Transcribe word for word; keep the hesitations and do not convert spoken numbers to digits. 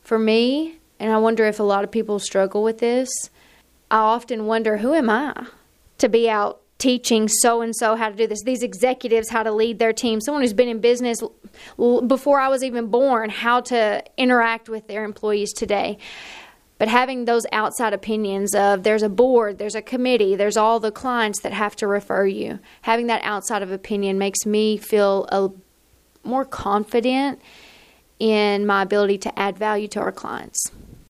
For me, and I wonder if a lot of people struggle with this, I often wonder, who am I to be out teaching so-and-so how to do this, these executives how to lead their team, someone who's been in business before I was even born, how to interact with their employees today. But having those outside opinions of there's a board, there's a committee, there's all the clients that have to refer you, having that outside of opinion makes me feel a, more confident in my ability to add value to our clients.